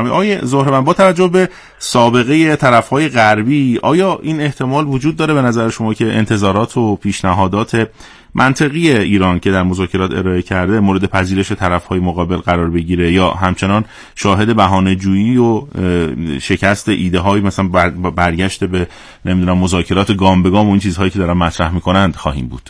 بفرمایید. آقای زهرمند، با توجه به سابقه طرف‌های غربی، آیا این احتمال وجود داره به نظر شما که انتظارات و پیشنهادات منطقی ایران که در مذاکرات ارائه کرده مورد پذیرش طرف‌های مقابل قرار بگیره، یا همچنان شاهد بهانه‌جویی و شکست ایده‌های مثلا برگشت به نمیدونم مذاکرات گام به گام و این چیزهایی که دارن مطرح می‌کنند خواهیم بود؟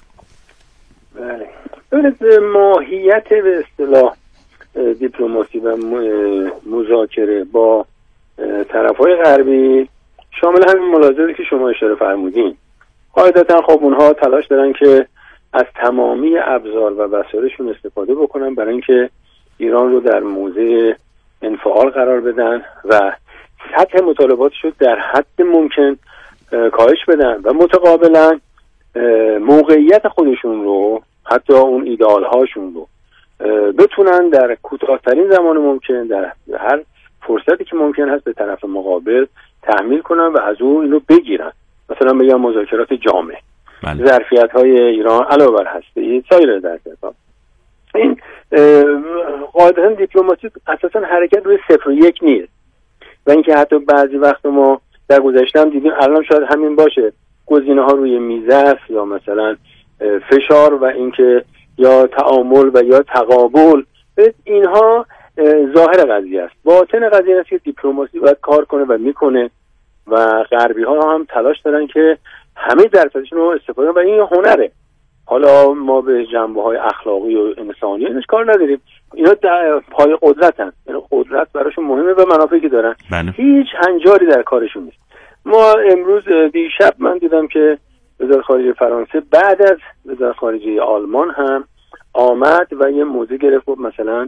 بله. ماهیت به اصطلاح دیپلماسی و مذاکره با طرف‌های غربی شامل همین ملاحظاتی که شما اشاره فرمودین. قاعدتاً خب اونها تلاش دارن که از تمامی ابزار و وسایلشون استفاده بکنن برای اینکه ایران رو در موضع انفعال قرار بدن و سطح مطالباتش رو در حد ممکن کاهش بدن و متقابلا موقعیت خودشون رو، حتی اون ایدئال هاشون رو بتونن در کوتاه‌ترین زمان ممکن، در هر فرصتی که ممکن هست به طرف مقابل تحمیل کنن و از اون اینو بگیرن. مثلا بگم مذاکرات جامع، ظرفیت‌های ایران علاوه بر هسته‌ای، سایر ظرفیت‌ها. این قاعدتاً دیپلماسی اساساً حرکت روی 0 و 1 نیست و اینکه حتی بعضی وقت ما در گذشته هم دیدیم، الان شاید همین باشه، گزینه‌ها روی میز است یا مثلا فشار و اینکه یا تعامل و یا تقابل، اینها ظاهر قضیه است. باطن قضیه است که دیپلماسی باید کار کنه و میکنه و غربی ها هم تلاش دارن که همه ظرفیتشون رو استفاده کنن و این هنره. حالا ما به جنبه های اخلاقی و انسانی اینش کار نداریم، اینا پای قدرتن، یعنی قدرت براشون مهمه و منافعی که دارن. هیچ هنجاری در کارشون نیست. ما امروز دیشب من دیدم که وزارت خارجه فرانسه بعد از وزارت خارجه آلمان هم آمد و یه موضوع گرفت، مثلا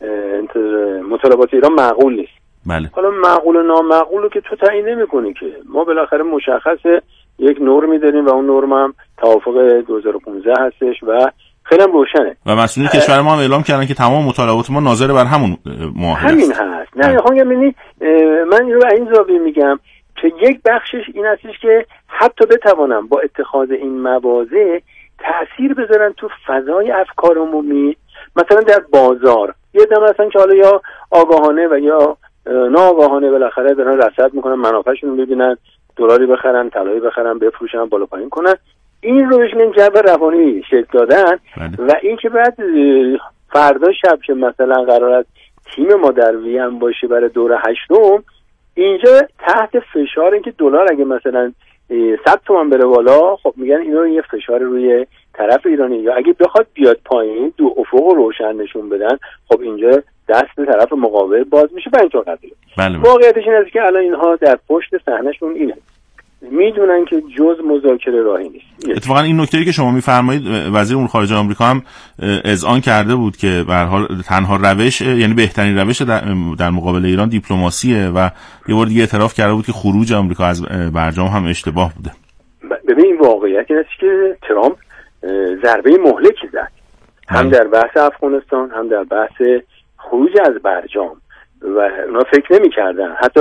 مطالبات ایران معقول نیست. بله. حالا معقول و نامعقول رو که تو تعیین نمی‌کنی که، ما بالاخره مشخصه یک نرمی داریم و اون نرم هم توافق 2015 هستش و خیلی هم روشنه و مسئولین کشور ما هم اعلام کردن که تمام مطالبات ما ناظر بر همون معاهده همین هست. نه خب یعنی من اینو به این زاویه میگم که یک بخشش این هستش که حتی بتوانم با اتخاذ این مواضع تأثیر بذارن تو فضای افکار عمومی، مثلا در بازار. یه دم هستن که حالا یا آگاهانه و یا ناآگاهانه بالاخره دارن رصد میکنن، منافعشون رو ببینن، دلاری بخرن، طلایی بخرن، بفروشن، بالا پایین کنن. این رو بهش میگن جو روانی شکل دادن. و این که بعد فردا شب که مثلا قرار است تیم ما در وین باشه برای دور 8م، اینجا تحت فشار اینکه دلار اگه مثلا 100 تومان بره بالا، خب میگن اینو یه فشار روی طرف ایرانی، یا اگه بخواد بیاد پایین دو افق روشن نشون بدن، خب اینجا دست طرف مقابل باز میشه و اینطور قضیه. واقعیتش این است که الان اینها در پشت صحنهشون اینه، میدونن که جز مذاکره راهی نیست. اتفاقا این نکته‌ای که شما میفرمایید وزیر امور خارجه آمریکا هم اذعان کرده بود که به هر حال تنها روش، یعنی بهترین روش در مقابل ایران دیپلماسیه و یه بار دیگه اعتراف کرده بود که خروج آمریکا از برجام هم اشتباه بوده. ببین واقعیت این است که ترامپ ضربه مهلکی زد، هم در بحث افغانستان هم در بحث خروج از برجام و اونا فکر نمی‌کردن. حتی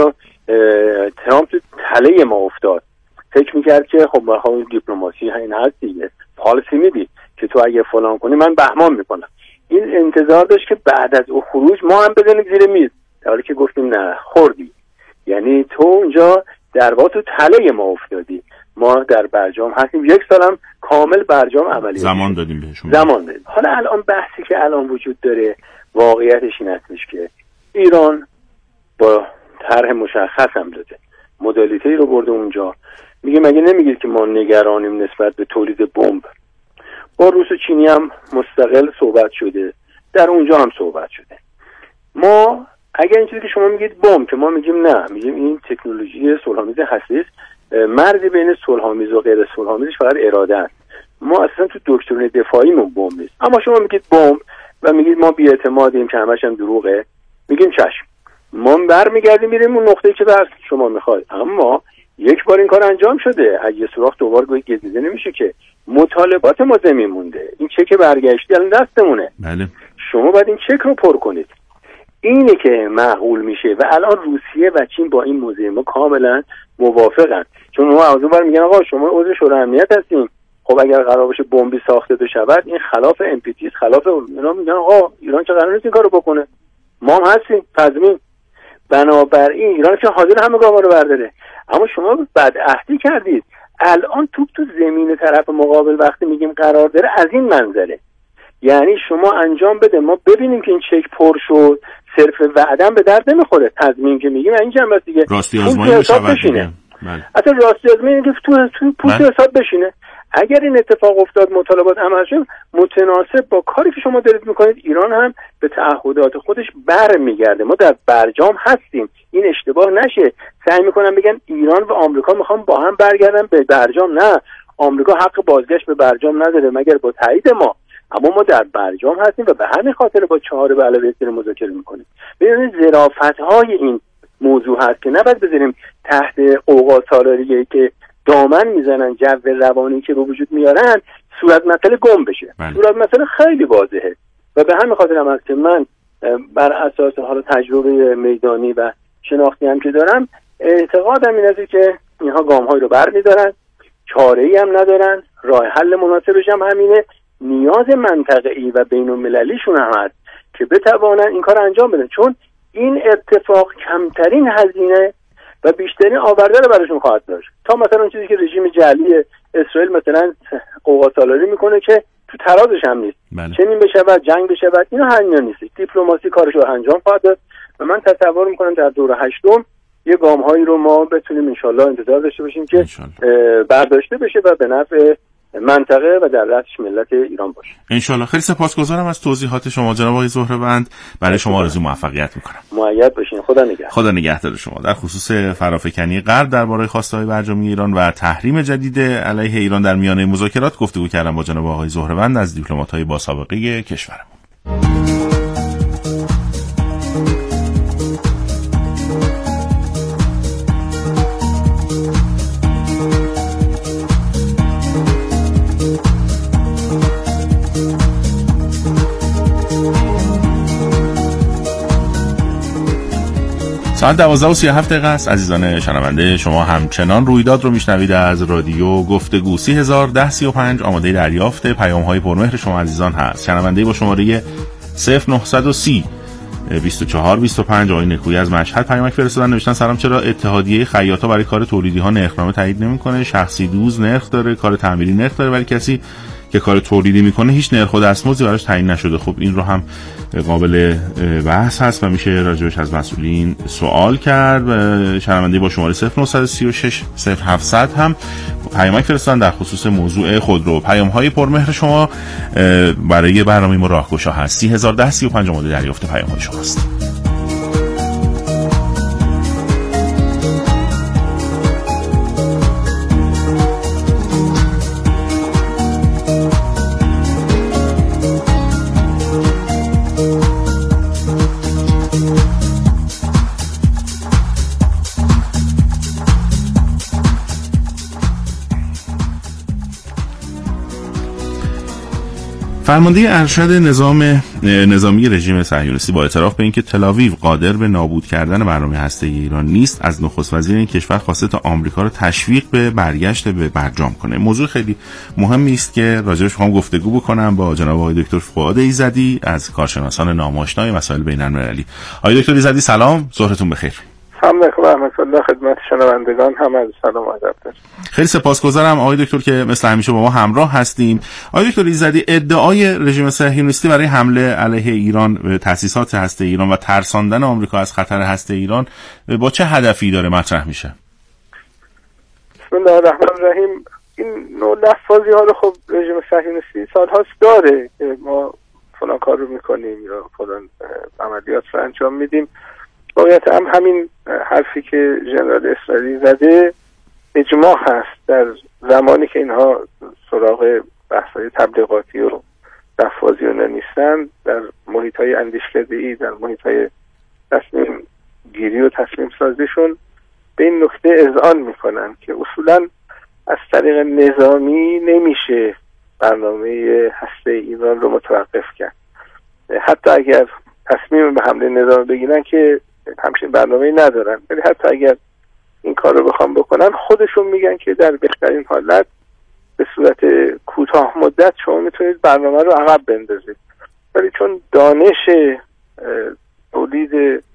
ترامپ تو تله ما افتاد، فکر میکرد که خب با دیپلماسی این هست دیگه، پالیسی میدی که تو اگه فلان کنی من بهمان میکنم. این انتظار داشت که بعد از او خروج ما هم بزنیم زیر میز، در حالی که گفتیم نه، خوردی. یعنی تو اونجا در واقع تو تله ما افتادی، ما در برجام هستیم، 1 سال هم کامل برجام عملی زمان دادیم بهشون، زمان دادیم. حالا الان بحثی که الان وجود داره واقعیتش این هستش که ایران با طرح مشخص هم داده، مدالیتی رو برده اونجا، میگه مگه نمیگید که ما نگرانیم نسبت به تولید بمب. با روس و چینی هم مستقل صحبت شده، در اونجا هم صحبت شده. ما اگر این چیزی که شما میگید بمب، که ما میگیم نه، میگیم این تکنولوژی صلح‌آمیز هستی است، مرزی بین صلح‌آمیز و غیر صلح‌آمیزش فقط اراده است. ما اصلا تو دکترین دفاعیمون بمب نیست، اما شما میگید بمب و میگید ما بی‌اعتمادیم که همش هم دروغه، میگیم چشم، ما برمیگردیم میریم اون نقطه‌ای که بر شما میخواید. اما یک بار این کار انجام شده، اگه سوراخ دوبار گزیده نمیشه که. مطالبات ما زمین مونده، این چک برگشتی الان دستمونه. بله. شما باید این چک رو پر کنید. اینه که معقول میشه و الان روسیه و چین با این موضوع ما کاملا موافقن، چون ما از اون ور میگن آقا شما عضو شورای امنیت هستین، خب اگر قرار باشه بمبی ساخته بشه این خلاف NPT، خلاف اینا، میگن آقا ایران چه قرار نیست این کارو بکنه، ما هم هستیم تضمین. بنابراین ایران که حاضر همه گاما رو برداره، اما شما بدعهدی کردید. الان توپ تو زمین طرف مقابل وقتی میگیم قرار داره از این منظره، یعنی شما انجام بده ما ببینیم که این چک پر شد، صرف وعدم به درد نمیخوره. تضمین که میگیم این جنبه دیگه راستی آزمایی بشه. اصلا راستی آزمایی که تو پول حساب بشینه. اگر این اتفاق افتاد مطالبات عمل شد متناسب با کاری که شما دارید میکنید، ایران هم به تعهدات خودش برمیگرده. ما در برجام هستیم، این اشتباه نشه. سعی میکنن بگن ایران و آمریکا میخوان با هم برگردن به برجام. نه، آمریکا حق بازگشت به برجام نداره مگر با تایید ما، اما ما در برجام هستیم و به همین خاطر با 4+3 مذاکره میکنیم. ببینید ظرافت‌های این موضوع هست که نباید بذاریم تحت اوقات‌سالاریه که دامن میزنن جو روانی که به وجود میارن صورت مسئله گم بشه. صورت مسئله خیلی واضحه و به همین خاطر هم هست که من بر اساس حالا تجربه میدانی و شناختی هم که دارم اعتقادم این است که اینها گام‌های رو برمی‌دارن، چاره‌ای هم ندارن، راه حل مناسبش هم همینه. نیاز منطقه‌ای و بین‌المللیشون هم هست که بتوانن این کار انجام بدن، چون این اتفاق کمترین هزینه و بیشترین آورده رو براشون خواهد داشت تا مثلا اون چیزی که رژیم جعلی اسرائیل مثلا اوقات‌سالاری میکنه که تو ترازش هم نیست. چنین بشود، جنگ بشود، اینا همینا نیست. دیپلماسی کارش رو انجام خواهد داد و من تصور میکنم در دوره هشتم یه گام‌هایی رو ما بتونیم انشالله انتظار داشته باشیم که برداشته بشه و به نفع منطقه و در رأسش ملت ایران باشه. انشالله. خیلی سپاسگزارم از توضیحات شما جناب آقای زهره‌وند. برای شما آرزوی موفقیت میکنم. مؤید باشین. خدا نگهدار. خدا نگهدار شما. در خصوص فرافکنی غرب درباره خواسته‌های برجامی ایران و تحریم جدید علیه ایران در میانه مذاکرات گفتگو کردم با جناب آقای زهره‌وند از دیپلمات‌های با سابقه کشورمون. ساعت 12:37 است. عزیزان شنونده، شما همچنان رویداد رو میشنوید از رادیو گفتگو. 301035 آماده دریافت پیام‌های پرمهر شما عزیزان هست. شنونده با شماره 0930 2425 آقای نکویی از مشهد پیامک فرستادن، نوشتن سلام، چرا اتحادیه خیاطا برای کار تولیدی ها نرخنامه تایید نمیکنه؟ شخصی دوز نرخ داره، کار تعمیری نرخ داره، ولی کسی که کار تولیدی میکنه هیچ نرخ و دستمزدی براش تعیین نشده. خب این رو هم قابل بحث هست و میشه راجعش از مسئولین سوال کرد. شنونده با شماره 0936 0700 هم پیامک فرستادن در خصوص موضوع خودرو. پیام‌های پرمهر شما برای برنامه ما راهگشا هست. 301035 آماده دریافت پیام‌های شماست. فرمانده ارشد نظامی رژیم صهیونیستی با اعتراف به اینکه تل‌آویو قادر به نابود کردن برنامه هسته‌ای ایران نیست، از نخست وزیر این کشور خواسته تا آمریکا را تشویق به برگشت به برجام کنه. موضوع خیلی مهمی است که راجعش می‌خوام گفتگو بکنم با جناب آقای دکتر فؤاد ایزدی از کارشناسان ناماشنای مسائل بین‌المللی. آقای دکتر ایزدی سلام، ظهرتون بخیر. سلام علیکم و رحمت الله خدمت شنوندگان، هم از سلام و ادب دارم. خیلی سپاسگزارم آقای دکتر که مثل همیشه با ما همراه هستیم. آقای دکتر ایزدی، ادعای رژیم صهیونیستی برای حمله علیه ایران به تأسیسات هسته ایران و ترساندن آمریکا از خطر هسته ایران با چه هدفی داره مطرح میشه؟ بسم الله الرحمن الرحیم. این نوع لفظی ها رو خب رژیم صهیونیستی سالهاست داره که ما فلان کار رو میکنیم یا فلان عملیات رو انجام میدیم. باید هم همین حرفی که ژنرال اسرائیلی زده اجماع هست در زمانی که اینها سراغ بحث‌های تبلیغاتی و لفاظی و نیستن، در محیط‌های اندیشکده‌ای، در محیط‌های تصمیم گیری و تصمیم سازیشون به این نکته اذعان میکنن که اصولاً از طریق نظامی نمیشه برنامه هسته ایران رو متوقف کرد. حتی اگر تصمیم به حمله نظامی بگیرن که همچین برنامه‌ای ندارن، ولی حتی اگر این کار رو بخوام بکنن خودشون میگن که در بهترین حالت به صورت کوتاه مدت شما میتونید برنامه رو عقب بندازید، ولی چون دانش تولید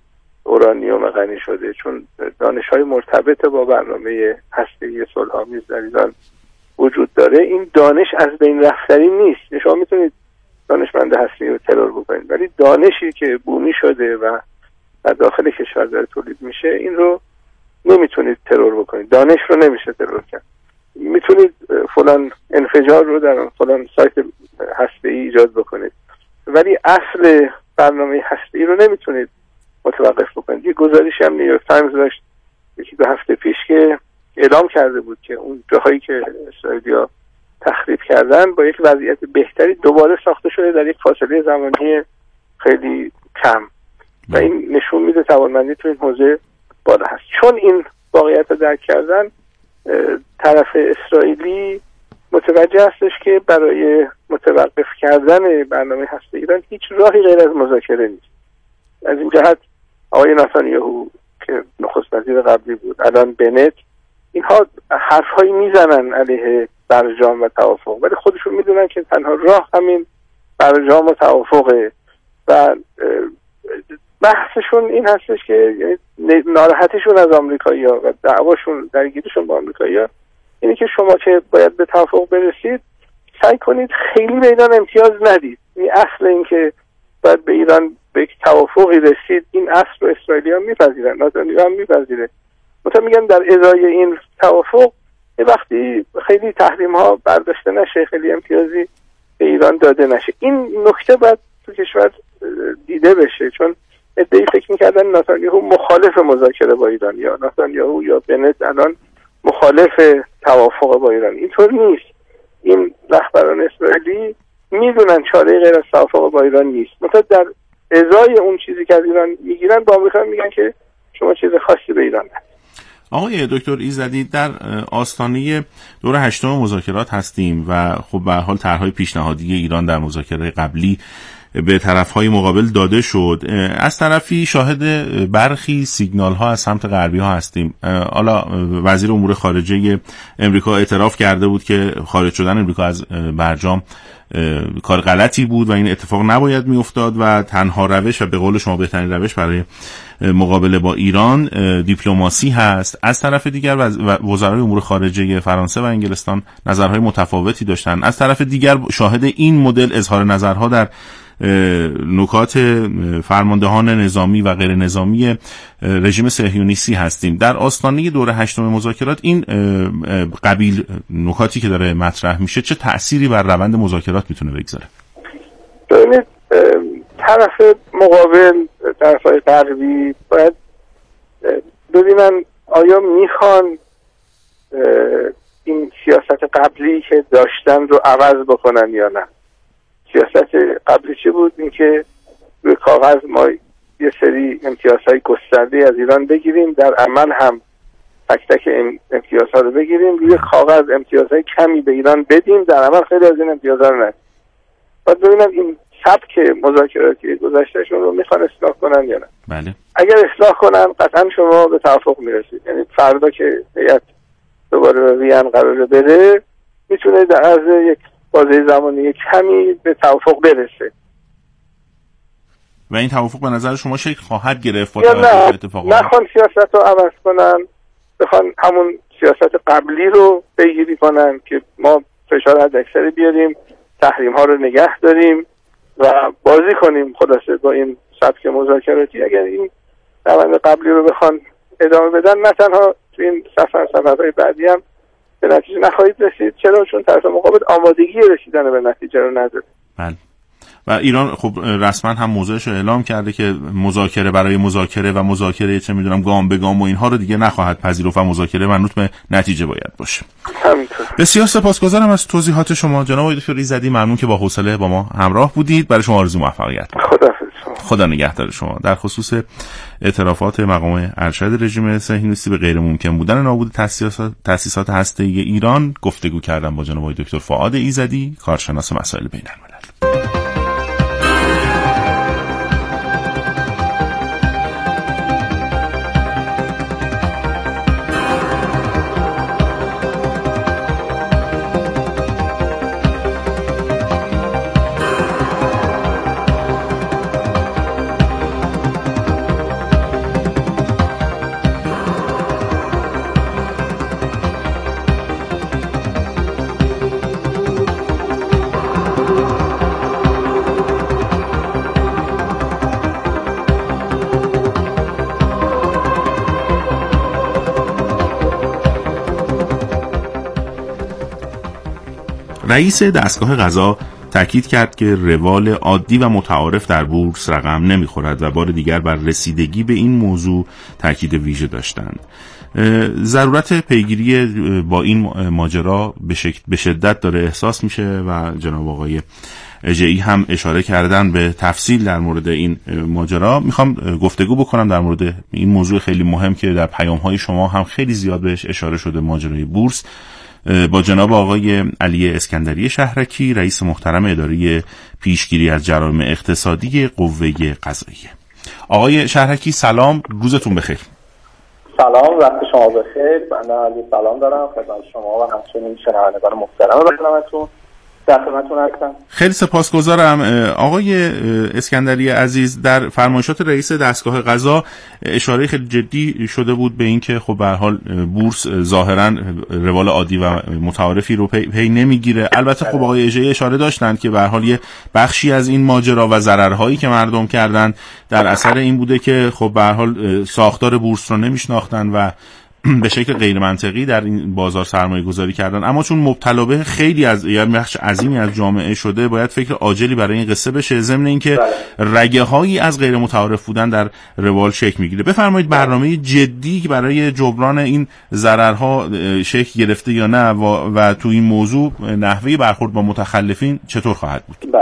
اورانیوم غنی شده، چون دانش‌های مرتبط با برنامه هسته‌ای صلح‌آمیز در ایران وجود داره. این دانش از بین رفتنی نیست. شما میتونید دانشمند هسته‌ای رو ترور بکنید، ولی دانشی که بومی شده و در داخل کشور داره تولید میشه این رو نمیتونید ترور بکنید. دانش رو نمیشه ترور کرد. میتونید فلان انفجار رو در فلان سایت هسته‌ای ایجاد بکنید، ولی اصل برنامه هسته‌ای رو نمیتونید متوقف بکنید. یه گزارشی هم نیویورک تایمز داشت یکی 2 هفته پیش که اعلام کرده بود که اون جاهایی که اسرائیلیا تخریب کردن با یک وضعیت بهتری دوباره ساخته شده در یک فاصله زمانی خیلی کم و این نشون میده توانمندی تو این حوزه بالا هست. چون این واقعیت رو درک کردن، طرف اسرائیلی متوجه هستش که برای متوقف کردن برنامه هسته ایران هیچ راهی غیر از مذاکره نیست. از این جهت آقای نتانیاهو که نخست وزیر قبلی بود، الان بنت، اینها حرفهایی میزنن علیه برجام و توافق، ولی خودشون میدونن که تنها راه همین برجام و توافقه و بحثشون این هستش که ناراحتیشون از آمریکایی‌ها و دعواشون درگیریشون با آمریکایی‌ها اینه که شما که باید به توافق برسید سعی کنید خیلی به ایران امتیاز ندید. این اصل این که باید به ایران به یک توافقی رسید، این اصل رو اسرائیلی‌ها میپذیرن، نتانیاهو هم میپذیره. مثلا میگن در ازای این توافق یه وقتی خیلی تحریم‌ها برداشته نشه، خیلی امتیازی به ایران داده نشه. این نکته باید تو کشور دیده بشه، چون ادعی فکر میکردن نتانیاهو مخالف مذاکره با ایران یا نتانیاهو یا بنت الان مخالف توافق با ایران. اینطور نیست. این رهبران اسرائیلی میدونن چاره غیر از توافق با ایران نیست. مثلا در ازای اون چیزی که از ایران میگیرن با آمریکا میگن که شما چیز خاصی به ایران ندید. آقای دکتر ایزدی، در آستانه دور 8 مذاکرات هستیم و خب به هر حال طرح‌های پیشنهادی ایران در مذاکره قبلی به طرف‌های مقابل داده شد. از طرفی شاهد برخی سیگنال‌ها از سمت غربی‌ها هستیم. حالا وزیر امور خارجه امریکا اعتراف کرده بود که خارج شدن امریکا از برجام کار غلطی بود و این اتفاق نباید میافتاد و تنها روش و به قول شما بهترین روش برای مقابله با ایران دیپلماسی هست. از طرف دیگر وزرای امور خارجه فرانسه و انگلستان نظرهای متفاوتی داشتن. از طرف دیگر شاهد این مدل اظهار نظرها در نکات فرماندهان نظامی و غیر نظامی رژیم صهیونیستی هستیم. در آستانه دور 8 مذاکرات این قبیل نکاتی که داره مطرح میشه چه تأثیری بر روند مذاکرات میتونه بگذاره؟ ببینید، طرف مقابل، طرفای غربی باید ببینن آیا میخوان این سیاست قبلی که داشتن رو عوض بکنن یا نه. سیاست قبلی چی بود؟ این که روی کاغذ ما یه سری امتیازهای گسترده از ایران بگیریم، در عمل هم تک تک امتیازها رو بگیریم، روی کاغذ امتیازهای کمی به ایران بدیم، در عمل خیلی از این امتیازها رو ندیم. باید ببینم این سبک مذاکراتی گذشتهشون رو میخوان اصلاح کنن یا نه. بله. اگر اصلاح کنن قطعا شما به توافق میرسید. یعنی فردا که هیئت دوباره به وین قراره بره میتونه در عرض یک بازه زمانی کمی به توافق برسه. و این توافق به نظر شما شکل خواهد گرفت با توجه به اتفاقات؟ نخوان سیاست رو عوض کنن، بخوان همون سیاست قبلی رو پیگیری کنن که ما فشار حداکثری بیاریم، تحریم ها رو نگه داریم و بازی کنیم خلاصه با این سبک مذاکراتی. اگر این روند قبلی رو بخوان ادامه بدن، نه تنها تو این سفرهای بعدی هم به نتیجه نخواهید رسید. چرا؟ چون طرف مقابل آمادگی رسیدن به نتیجه رو نداره. بله. و ایران خب رسما هم موضعش رو اعلام کرده که مذاکره برای مذاکره و مذاکره چه میدونم گام به گام و اینها رو دیگه نخواهد پذیرفت و مذاکره منوط به نتیجه باید باشه. همینطور. بسیار سپاسگزارم از توضیحات شما جناب آقای دکتر ایزدی. ممنون که با حوصله با ما همراه بودید. برای شما آرزوی موفقیت. خدا نگهدار شما. در خصوص اعترافات مقام ارشد رژیم صهیونیستی به غیر ممکن بودن نابود تأسیسات هسته‌ای ایران گفتگو کردم با جناب آقای دکتر فؤاد ایزدی، کارشناس مسائل بین‌الملل. رئیس دستگاه قضا تاکید کرد که روال عادی و متعارف در بورس رقم نمیخورد و بار دیگر بر رسیدگی به این موضوع تاکید ویژه داشتند. ضرورت پیگیری با این ماجرا به شدت داره احساس میشه و جناب آقای اژه‌ای هم اشاره کردن به تفصیل در مورد این ماجرا. میخوام گفتگو بکنم در مورد این موضوع خیلی مهم که در پیام‌های شما هم خیلی زیاد بهش اشاره شده، ماجرای بورس، با جناب آقای علی اسکندری شهرکی، رئیس محترم اداره پیشگیری از جرایم اقتصادی قوه قضاییه. آقای شهرکی سلام، روزتون بخیر. سلام، وقت شما بخیر. بنده علی سلام دارم خدمت شما و همچنین شنوندگان محترم برنامه‌تون. در خدمتتون هستم. خیلی سپاسگزارم. آقای اسکندری عزیز، در فرمایشات رئیس دستگاه قضا اشاره خیلی جدی شده بود به این که خب به هر حال بورس ظاهرا روال عادی و متعارفی رو پی نمیگیره. البته خب آقای اژه‌ای اشاره داشتند که به هر حال یه بخشی از این ماجرا و ضررهایی که مردم کردن در اثر این بوده که خب به هر حال ساختار بورس رو نمیشناختن و به شکل غیر منطقی در این بازار سرمایه گذاری کردن. اما چون مبتلا به خیلی از بخش عظیمی از جامعه شده، باید فکر عاجلی برای این قصه بشه، ضمن اینکه رگه هایی از غیر متعارف بودن در روال شکل میگیره. بفرمایید برنامه جدی برای جبران این ضررها شکل گرفته یا نه و تو این موضوع نحوه برخورد با متخلفین چطور خواهد بود؟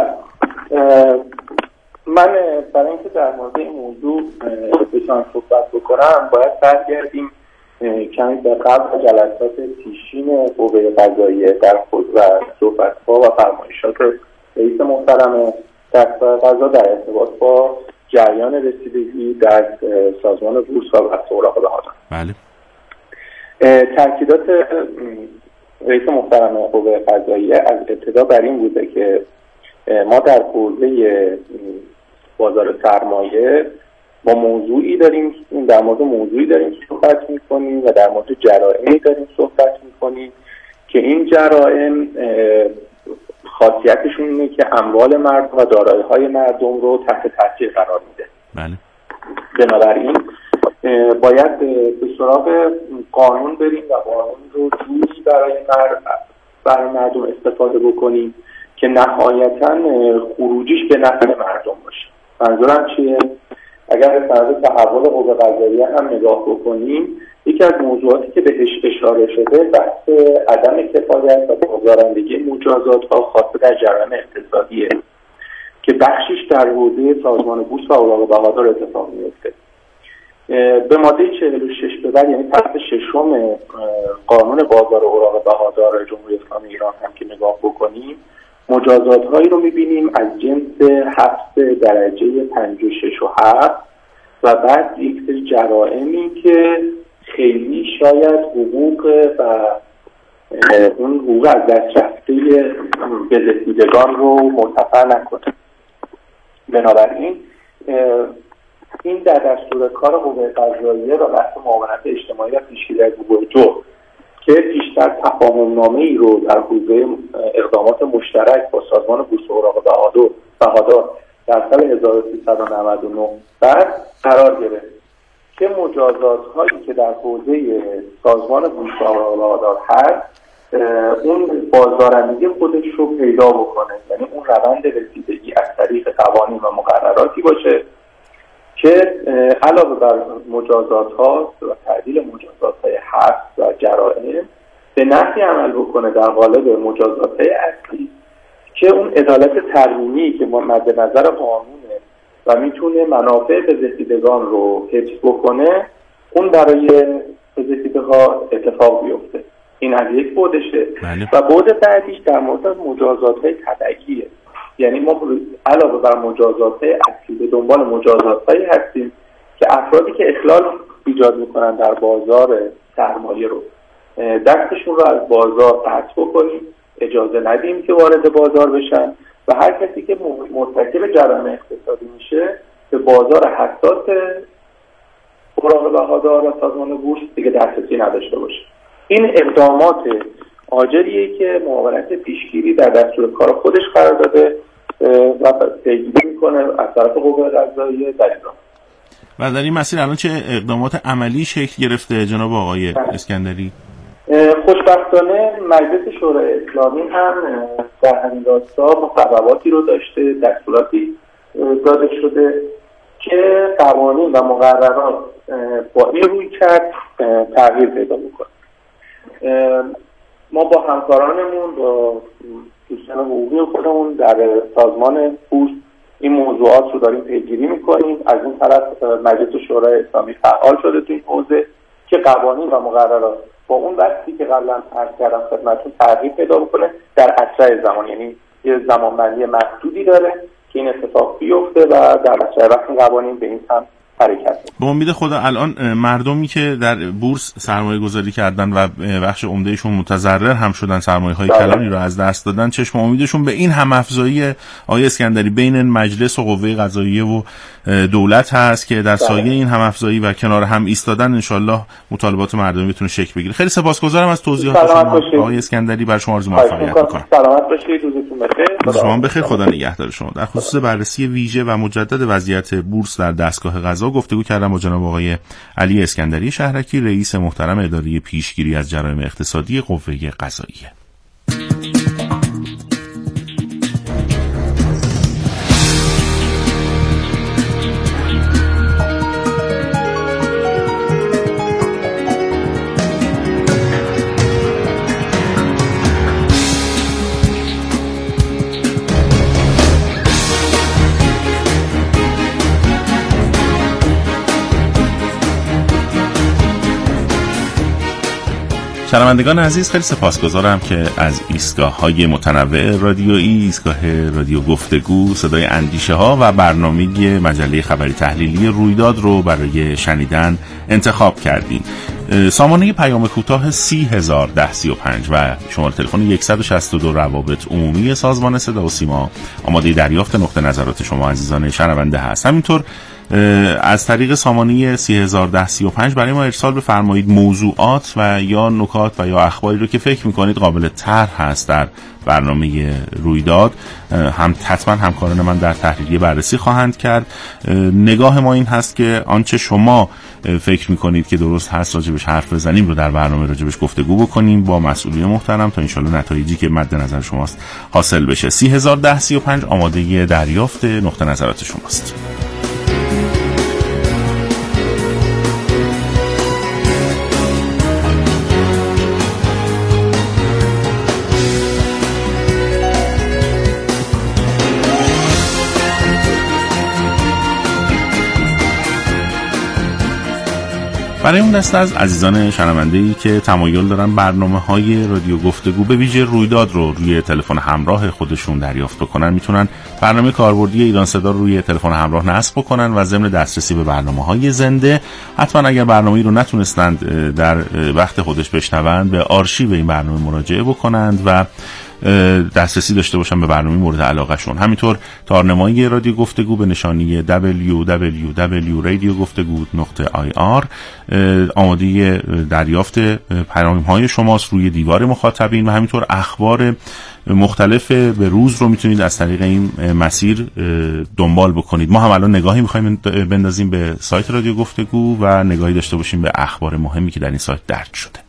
من برای اینکه در مورد این موضوع بتونم صحبت بکنم باید برگردیم کمی به قبل جلسات پیشین قوه قضاییه در خود و صحبت‌ها و فرمایشات رئیس محترم دستگاه قضا در ارتباط با جریان رسیدگی در سازمان بورس و بحث اوراق بهادار. بله. تاکیدات رئیس محترم قوه قضاییه از ابتدا بر این بوده که ما در حوزه بازار سرمایه با موضوعی داریم، در مورد موضوعی داریم صحبت میکنیم و در مورد جرائمی داریم صحبت میکنیم که این جرائم خاصیتشون اینه که اموال مردم و دارایی‌های مردم رو تحت تاثیر قرار میده. بله. بنابراین باید به سراغ قانون بریم و قانون رو جوری برای مردم استفاده بکنیم که نهایتاً خروجیش به نفع مردم باشه. منظورم چیه؟ اگر از طرف تحول قوه قضاییه هم نگاه بکنیم، یکی از موضوعاتی که بهش اشاره شده بحث عدم کفایت و بازارندگی مجازات‌ها خاصه در جرایم اقتصادیه که بخشیش در حوزه سازمان بورس و اوراق بهادار اتفاق میفته. به ماده 46 به بعد، یعنی فصل ششم قانون بازار اوراق بهادار جمهوری اسلامی ایران هم که نگاه بکنیم، مجازات هایی رو میبینیم از جنس حبس درجه 5 و 6 و 7 و بعد یک سری جرائمی که خیلی شاید حقوق و اون حقوق از دست رفته بزهیدگان رو مرتفع نکنه. بنابراین این در دستور کار قوه قضاییه و بحث معاونت اجتماعی و پیشگیری از گروه 2 که پیشتر تفاهم‌نامه‌ای رو در حوزه اقدامات مشترک با سازمان بورس و اوراق بهادار در سال 1399 بعد قرار گرفت که مجازات‌هایی که در حوزه سازمان بورس و اوراق بهادار هست اون بازارندگی خودش رو پیدا بکنه، یعنی اون روند رسیدگی از طریق قوانین و مقرراتی باشه که علاوه بر مجازات‌ها و تعدیل مجازات‌های حبس و جرائم به نحوی عمل بکنه در قالب مجازات‌های اصلی که اون عدالت ترمیمی که مد نظر قانونه و میتونه منافع بزهیدگان رو حفظ بکنه اون برای بزهیدگان اتفاق بیفته. این از یک بودشه. و بود بعدیش در مورد مجازات‌های تبعیضیه، یعنی ما علاوه بر مجازات‌های اصلی به دنبال مجازات‌هایی هستیم که افرادی که اخلال ایجاد میکنن در بازار سرمایه رو دستشون رو از بازار قطع بکنیم، اجازه ندیم که وارد بازار بشن و هر کسی که مرتکب جرایم اقتصادی میشه به بازار حساس اوراق بهادار و سازمان بورس دیگه دسترسی نداشته باشه. این اقدامات عاجلیه که معاونت پیشگیری در دستور کار خودش قرار داده و پیگیری میکنه از طرف قوه قضاییه در ایران. و در این مسیر الان چه اقدامات عملی شکل گرفته جناب آقای اسکندری؟ خوشبختانه مجلس شورای اسلامی هم در همین راستا مصوباتی رو داشته، دستوراتی داده شده که قوانین و مقررات با این روی کرد تغییر پیدا میکنه. ما با همکارانمون، با دوستان حقوقی خودمون در سازمان بورس این موضوعات رو داریم پیگیری میکنیم. از این طرف مجلس شورای اسلامی فعال شده تو این حوزه که قوانین و مقررات با اون وقتی که قبلا عرض کردم خدمتتون تغییر پیدا بکنه در اسرع زمان، یعنی یه زمانبندی محدودی داره که این اتفاق بیفته و در اسرع وقت قوانین به این سمت حرکت. به امید خدا الان مردمی که در بورس سرمایه گذاری کردن و بخش عمدهشون متضرر هم شدن، سرمایه های کلانی رو از دست دادن، چشم امیدشون به این هم افزایی آقای اسکندری بین مجلس و قوه قضاییه و دولت هست که در سایه این هم افزایی و کنار هم ایستادن انشالله مطالبات مردمی بتونه شکل بگیره. خیلی سپاسگزارم از توضیحات شما آقای اسکندری. بر شما آرزوی موفقیت می‌کنم. سلامت باشید، روزتون بخیر. شما بخیر، خدا نگهدار شما. در خصوص بررسی ویژه و مجدد وضعیت بورس در دستگاه قضا گفتگو کردم با جناب آقای علی اسکندری شهرکی، رئیس محترم اداره پیشگیری از جرایم اقتصادی قوه قضاییه. شنوندگان عزیز، خیلی سپاسگزارم که از ایستگاه‌های متنوع رادیویی، ایستگاه رادیو گفتگو، صدای اندیشه ها و برنامه مجله خبری تحلیلی رویداد رو برای شنیدن انتخاب کردین. سامانه پیام کوتاه 301035 و شماره تلفن 162 روابط عمومی سازمان صدا و سیما آماده دریافت نقطه نظرات شما عزیزان شنونده هست. همینطور از طریق سامانه 301035 برای ما ارسال بفرمایید موضوعات و یا نکات و یا اخباری رو که فکر میکنید قابل طرح هست در برنامه رویداد. حتما همکاران من در تحلیلی بررسی خواهند کرد. نگاه ما این هست که آنچه شما فکر میکنید که درست هست راجبش حرف بزنیم رو در برنامه راجبش گفتگو بکنیم با مسئولین محترم تا انشالله نتایجی که مد نظر شماست حاصل بشه. 301035 آماده دریافت نقطه نظرات شماست. برای اون دسته از عزیزان شنونده‌ای که تمایل دارن برنامه‌های رادیو گفتگو به ویژه رویداد رو روی تلفن همراه خودشون دریافت بکنن، میتونن برنامه کاربردی ایران صدا رو روی تلفن همراه نصب بکنن و ضمن دسترسی به برنامه‌های زنده، حتما اگر برنامه‌ای رو نتونستند در وقت خودش بشنوند به آرشیو این برنامه مراجعه بکنند و دسترسی داشته باشن به برنامه مورد علاقه شون. همینطور تارنمای رادیو گفتگو به نشانی www.radiogoftegu.ir آماده دریافت پیام‌های شماست روی دیوار مخاطبین و همینطور اخبار مختلف به روز رو میتونید از طریق این مسیر دنبال بکنید. ما هم الان نگاهی میخوایم بندازیم به سایت رادیو گفتگو و نگاهی داشته باشیم به اخبار مهمی که در این سایت درج شده.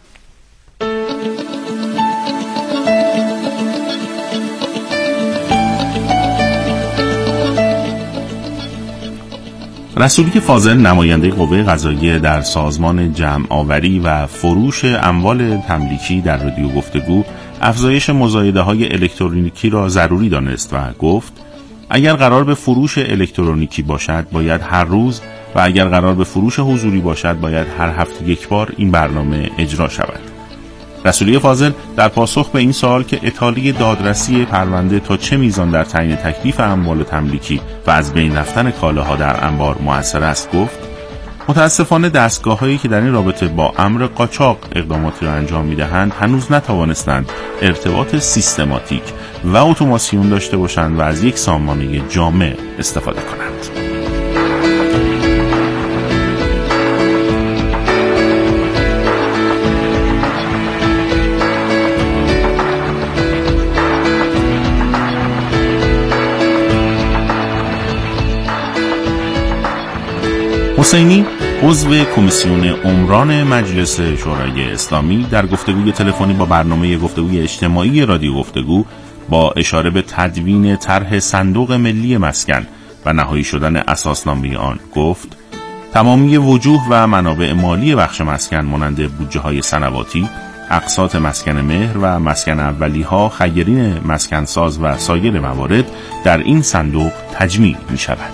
رسولی فاضل، نماینده قوه قضاییه در سازمان جمع آوری و فروش اموال تملیکی در رادیو گفتگو، افزایش مزایده‌های الکترونیکی را ضروری دانست و گفت اگر قرار به فروش الکترونیکی باشد باید هر روز و اگر قرار به فروش حضوری باشد باید هر هفته یک بار این برنامه اجرا شود. رسولی فاضل در پاسخ به این سوال که اطاله دادرسی پرونده تا چه میزان در تعیین تکلیف اموال تملیکی و از بین رفتن کالاها در انبار مؤثر است گفت متاسفانه دستگاه‌هایی که در این رابطه با امر قاچاق اقداماتی را انجام می‌دهند هنوز نتوانستند ارتباط سیستماتیک و اتوماسیون داشته باشند و از یک سامانه جامع استفاده کنند. حسینی عضو کمیسیون عمران مجلس شورای اسلامی در گفتگوی تلفنی با برنامه گفتگوی اجتماعی رادیو گفتگو با اشاره به تدوین طرح صندوق ملی مسکن و نهایی شدن اساسنامه آن گفت تمامی وجوه و منابع مالی بخش مسکن مانند بودجه‌های سنواتی، اقساط مسکن مهر و مسکن اولی‌ها، خیرین مسکن ساز و سایر موارد در این صندوق تجمیع می‌شود.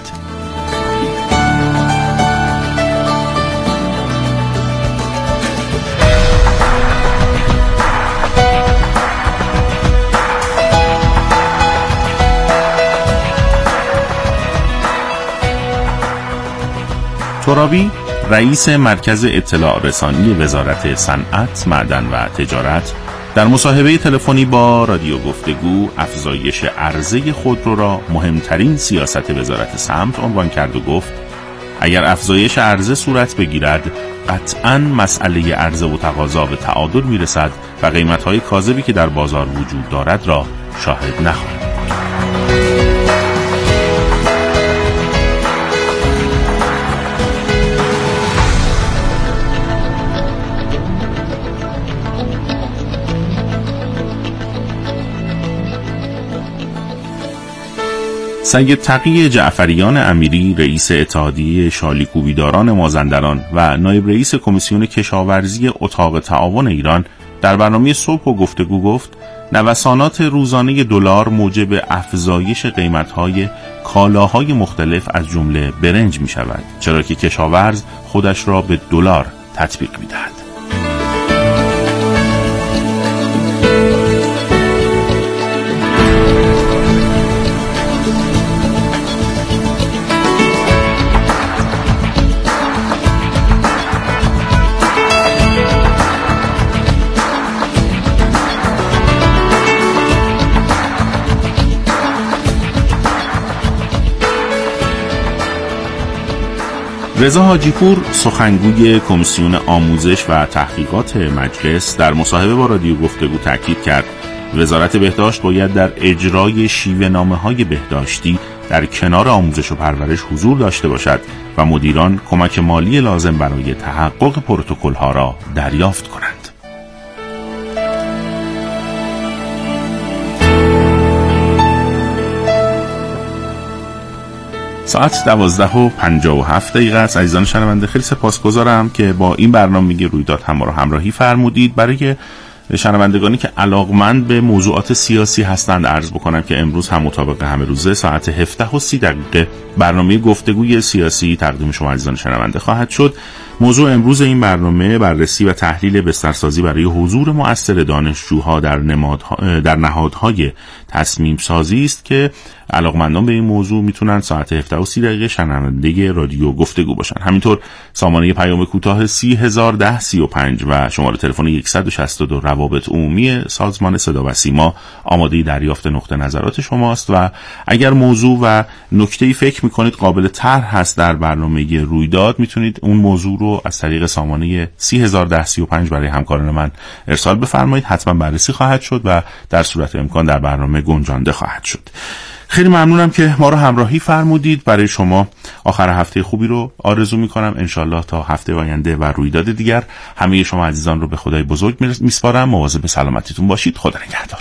ترابی رئیس مرکز اطلاع رسانی وزارت صنعت، معدن و تجارت در مصاحبه تلفنی با رادیو گفتگو افزایش عرضه خودرو را مهمترین سیاست وزارت سمت عنوان کرد و گفت اگر افزایش عرضه صورت بگیرد قطعاً مسئله عرضه و تقاضا به تعادل میرسد و قیمت‌های کاذبی که در بازار وجود دارد را شاهد نخواهد. سید تقی جعفریان امیری رئیس اتحادیه شالیکوبیداران مازندران و نایب رئیس کمیسیون کشاورزی اتاق تعاون ایران در برنامه صبح و گفتگو گفت نوسانات روزانه دلار موجب افزایش قیمت‌های کالاهای مختلف از جمله برنج می‌شود، چرا که کشاورز خودش را به دلار تطبیق می‌دهد. رضا حاجی‌پور سخنگوی کمیسیون آموزش و تحقیقات مجلس در مصاحبه با رادیو گفتگو تاکید کرد وزارت بهداشت باید در اجرای شیوه‌نامه‌های بهداشتی در کنار آموزش و پرورش حضور داشته باشد و مدیران کمک مالی لازم برای تحقق پروتکل‌ها را دریافت کنند. ساعت 12:57 است. عزیزان شنونده خیلی سپاسگزارم که با این برنامه رویداد ما را همراهی فرمودید. برای شنوندگانی که علاقمند به موضوعات سیاسی هستند عرض بکنم که امروز هم مطابق همه روزه ساعت 17:30 برنامه گفتگوی سیاسی تقدیم شما عزیزان شنونده خواهد شد. موضوع امروز این برنامه بررسی و تحلیل بسترسازی برای حضور مؤثر دانشجوها در نهادهای تصمیم سازی است که علاقمندان به این موضوع میتونن ساعت 17:30 شنونده رادیو گفتگو باشن. همینطور سامانه پیام کوتاه 301035 و شماره تلفن 162 روابط عمومی سازمان صدا و سیما آماده دریافت نقطه نظرات شماست و اگر موضوع و نکته‌ای فکر میکنید قابل طرح هست در برنامه رویداد میتونید اون موضوع رو از طریق سامانه 301035 برای همکاران من ارسال بفرمایید. حتما بررسی خواهد شد و در صورت امکان در برنامه گنجانده خواهد شد. خیلی ممنونم که ما رو همراهی فرمودید. برای شما آخر هفته خوبی رو آرزو میکنم. انشالله تا هفته آینده و رویداد دیگر همه شما عزیزان رو به خدای بزرگ میسپارم. مواظب سلامتیتون باشید. خدا نگهدار.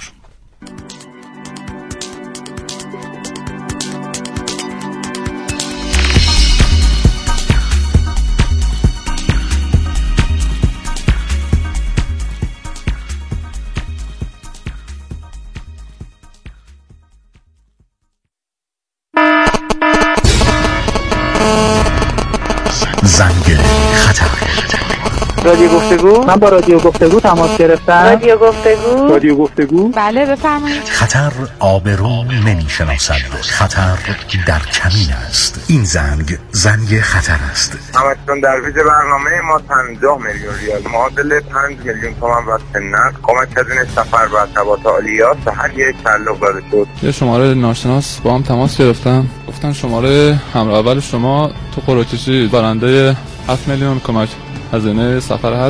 زنگ خطر. رادیو گفتگو؟ من با رادیو گفتگو تماس گرفتم. رادیو گفتگو؟ بله بفرمایید. خطر آبرو نمیشناسد، خطر در کمین است. این زنگ خطر است. همچنان در ویژه برنامه ما 50 میلیون ریال معادل 5 میلیون تومان واسه نقد کمک هزینه سفر و ارتباط عالیات به هر یک تعلق داده شد. یه شماره ناشناس با هم تماس گرفتن، گفتن شماره همراه اول شما تو قراچشی برنده 7 میلیون کمک هزینه سفر هست.